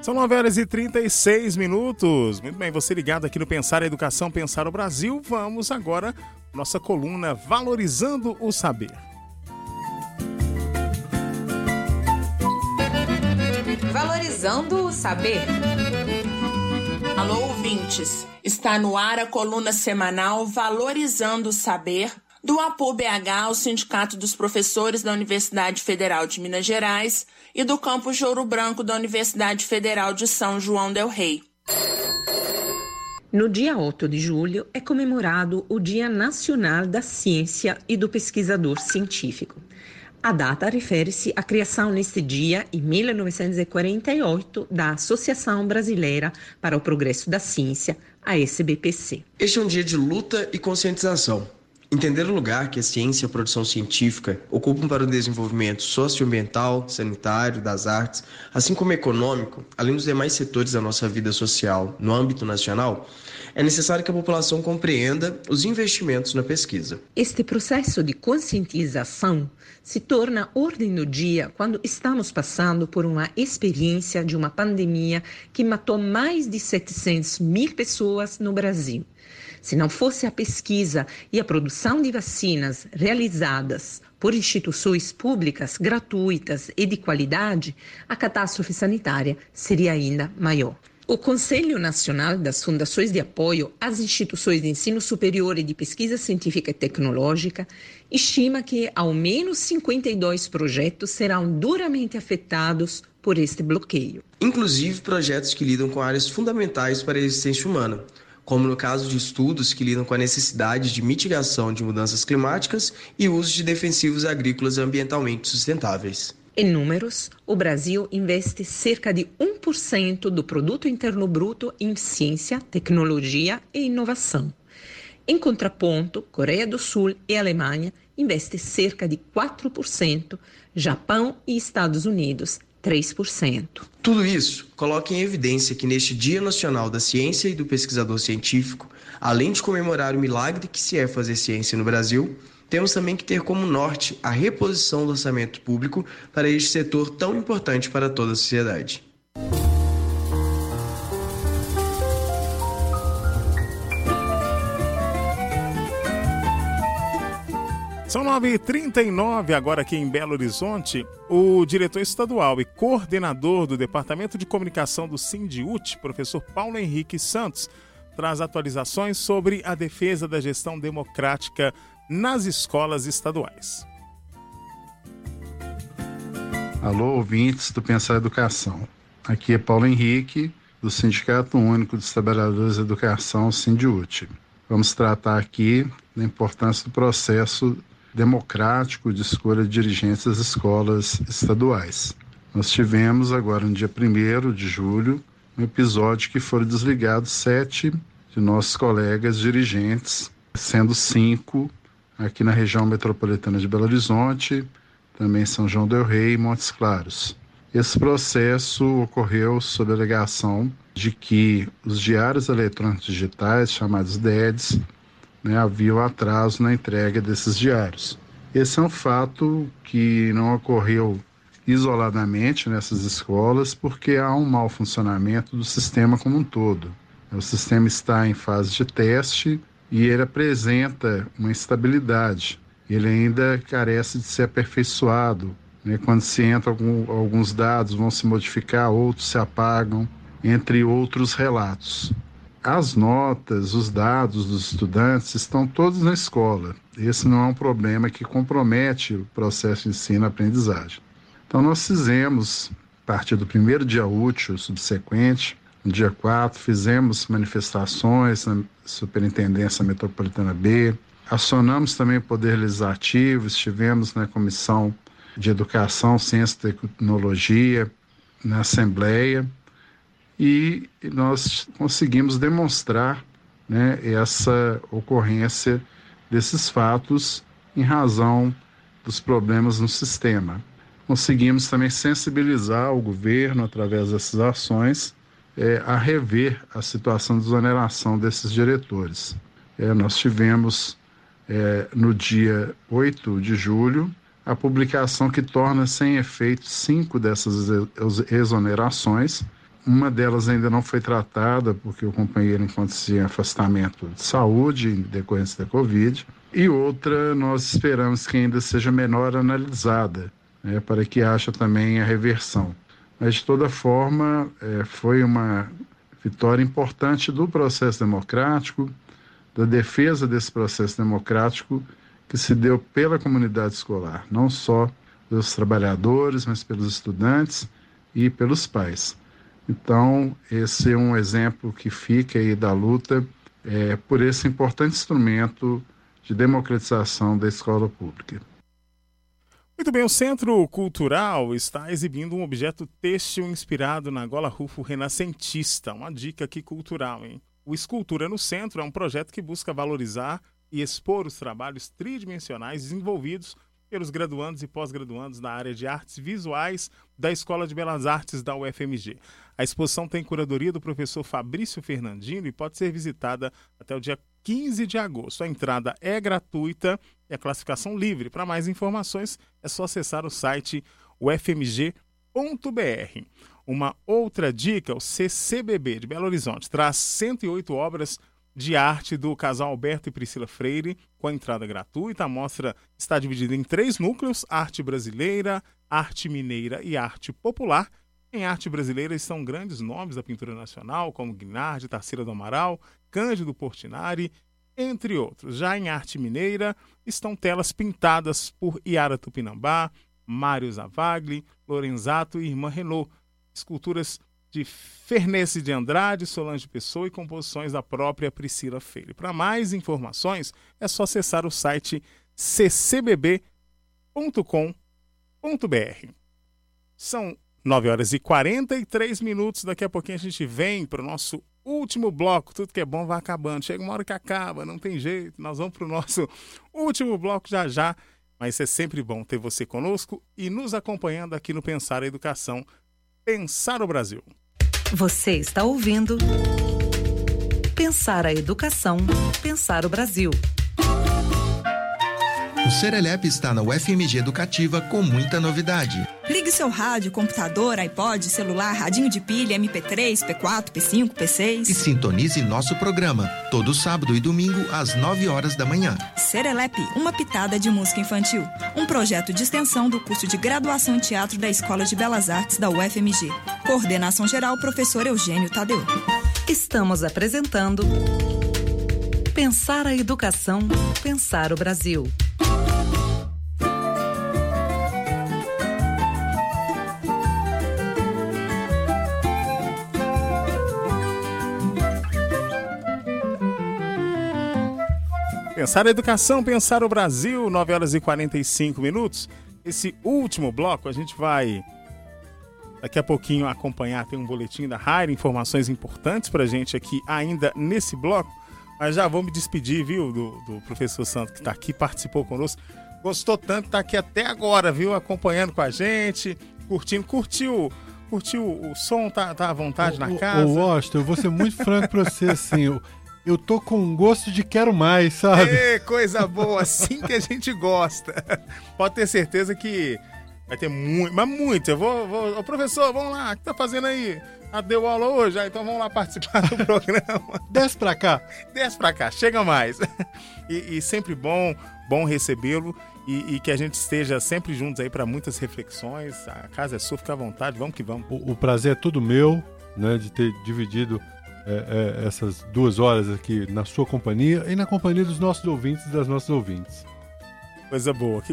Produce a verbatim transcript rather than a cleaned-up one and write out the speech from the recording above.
São nove horas e trinta e seis minutos. Muito bem, você ligado aqui no Pensar a Educação, Pensar o Brasil. Vamos agora, nossa coluna Valorizando o Saber. Valorizando o Saber. Alô, ouvintes. Está no ar a coluna semanal Valorizando o Saber, do A P U B H, o Sindicato dos Professores da Universidade Federal de Minas Gerais, e do campus de Ouro Branco da Universidade Federal de São João del Rei. No dia oito de julho é comemorado o Dia Nacional da Ciência e do Pesquisador Científico. A data refere-se à criação neste dia, em mil novecentos e quarenta e oito, da Associação Brasileira para o Progresso da Ciência, a S B P C. Este é um dia de luta e conscientização. Entender o lugar que a ciência e a produção científica ocupam para o desenvolvimento socioambiental, sanitário, das artes, assim como econômico, além dos demais setores da nossa vida social no âmbito nacional, é necessário que a população compreenda os investimentos na pesquisa. Este processo de conscientização se torna ordem do dia quando estamos passando por uma experiência de uma pandemia que matou mais de setecentas mil pessoas no Brasil. Se não fosse a pesquisa e a produção de vacinas realizadas por instituições públicas, gratuitas e de qualidade, a catástrofe sanitária seria ainda maior. O Conselho Nacional das Fundações de Apoio às Instituições de Ensino Superior e de Pesquisa Científica e Tecnológica estima que ao menos cinquenta e dois projetos serão duramente afetados por este bloqueio. Inclusive projetos que lidam com áreas fundamentais para a existência humana, como no caso de estudos que lidam com a necessidade de mitigação de mudanças climáticas e uso de defensivos agrícolas ambientalmente sustentáveis. Em números, o Brasil investe cerca de um por cento do produto interno bruto em ciência, tecnologia e inovação. Em contraponto, Coreia do Sul e Alemanha investem cerca de quatro por cento, Japão e Estados Unidos três por cento. Tudo isso coloca em evidência que neste Dia Nacional da Ciência e do Pesquisador Científico, além de comemorar o milagre que se é fazer ciência no Brasil, temos também que ter como norte a reposição do orçamento público para este setor tão importante para toda a sociedade. São nove e trinta e nove, agora aqui em Belo Horizonte. O diretor estadual e coordenador do Departamento de Comunicação do Sindiúti, professor Paulo Henrique Santos, traz atualizações sobre a defesa da gestão democrática nas escolas estaduais. Alô, ouvintes do Pensar Educação. Aqui é Paulo Henrique, do Sindicato Único dos Trabalhadores da Educação, Sindiúti. Vamos tratar aqui da importância do processo democrático de escolha de dirigentes das escolas estaduais. Nós tivemos agora no dia primeiro de julho um episódio que foram desligados sete de nossos colegas dirigentes, sendo cinco aqui na região metropolitana de Belo Horizonte, também São João del Rei e Montes Claros. Esse processo ocorreu sob a alegação de que os diários eletrônicos digitais, chamados D E Ds, né, havia um atraso na entrega desses diários. Esse é um fato que não ocorreu isoladamente nessas escolas, porque há um mau funcionamento do sistema como um todo. O sistema está em fase de teste e ele apresenta uma instabilidade. Ele ainda carece de ser aperfeiçoado, né? Quando se entra, algum, alguns dados vão se modificar, outros se apagam, entre outros relatos. As notas, os dados dos estudantes estão todos na escola. Esse não é um problema que compromete o processo de ensino-aprendizagem. Então nós fizemos, a partir do primeiro dia útil subsequente, no dia quatro, fizemos manifestações na Superintendência Metropolitana B, acionamos também o Poder Legislativo, estivemos na Comissão de Educação, Ciência e Tecnologia, na Assembleia, e nós conseguimos demonstrar, né, essa ocorrência desses fatos em razão dos problemas no sistema. Conseguimos também sensibilizar o governo, através dessas ações, é, a rever a situação de exoneração desses diretores. É, nós tivemos, é, no dia oito de julho, a publicação que torna sem efeito cinco dessas exonerações, uma delas ainda não foi tratada, porque o companheiro encontra-se em afastamento de saúde, em decorrência da Covid, e outra nós esperamos que ainda seja menor analisada, né, para que haja também a reversão. Mas, de toda forma, é, foi uma vitória importante do processo democrático, da defesa desse processo democrático que se deu pela comunidade escolar, não só pelos trabalhadores, mas pelos estudantes e pelos pais. Então, esse é um exemplo que fica aí da luta é, por esse importante instrumento de democratização da escola pública. Muito bem, o Centro Cultural está exibindo um objeto têxtil inspirado na gola rufo renascentista. Uma dica aqui cultural, hein? O Escultura no Centro é um projeto que busca valorizar e expor os trabalhos tridimensionais desenvolvidos pelos graduandos e pós-graduandos da área de artes visuais da Escola de Belas Artes da U F M G. A exposição tem curadoria do professor Fabrício Fernandino e pode ser visitada até o dia quinze de agosto. A entrada é gratuita e a classificação livre. Para mais informações, é só acessar o site u f m g ponto b r. Uma outra dica, o C C B B de Belo Horizonte traz cento e oito obras de arte do casal Alberto e Priscila Freire, com a entrada gratuita. A mostra está dividida em três núcleos: arte brasileira, arte mineira e arte popular. Em arte brasileira estão grandes nomes da pintura nacional, como Guinardi, Tarsila do Amaral, Cândido Portinari, entre outros. Já em arte mineira estão telas pintadas por Iara Tupinambá, Mário Zavagli, Lorenzato e Irmã Renault, esculturas de Fernesse de Andrade, Solange Pessoa e composições da própria Priscila Freire. Para mais informações, é só acessar o site c c b b ponto com ponto b r. São nove horas e quarenta e três minutos. Daqui a pouquinho a gente vem para o nosso último bloco. Tudo que é bom vai acabando. Chega uma hora que acaba, não tem jeito. Nós vamos para o nosso último bloco já já. Mas é sempre bom ter você conosco e nos acompanhando aqui no Pensar a Educação, Pensar o Brasil. Você está ouvindo Pensar a Educação, Pensar o Brasil. O Serelep está na U F M G Educativa com muita novidade. Ligue seu rádio, computador, iPod, celular, radinho de pilha, M P três, P quatro, P cinco, P seis. E sintonize nosso programa, todo sábado e domingo, às nove horas da manhã. Serelep, uma pitada de música infantil. Um projeto de extensão do curso de graduação em teatro da Escola de Belas Artes da U F M G. Coordenação geral, professor Eugênio Tadeu. Estamos apresentando Pensar a Educação, Pensar o Brasil. Pensar a Educação, Pensar o Brasil, nove horas e quarenta e cinco minutos. Esse último bloco a gente vai daqui a pouquinho acompanhar, tem um boletim da Raira, informações importantes pra gente aqui ainda nesse bloco. Mas já vou me despedir, viu, do, do professor Santos que está aqui, participou conosco. Gostou tanto, tá aqui até agora, viu, acompanhando com a gente, curtindo, curtiu, curtiu o som, tá, tá à vontade o, na casa. Ô, Washington, eu vou ser muito franco pra você, assim, eu, eu tô com gosto de quero mais, sabe? É, coisa boa, assim que a gente gosta. Pode ter certeza que vai ter muito, mas muito. Eu vou, vou, ô professor, vamos lá, o que tá fazendo aí? Ah, deu aula hoje? Ah, então vamos lá participar do programa. Desce pra cá. Desce pra cá, chega mais. E, e sempre bom, bom recebê-lo e, e que a gente esteja sempre juntos aí para muitas reflexões. A casa é sua, fica à vontade, vamos que vamos. O, o prazer é todo meu, né, de ter dividido é, é, essas duas horas aqui na sua companhia e na companhia dos nossos ouvintes e das nossas ouvintes. Coisa boa.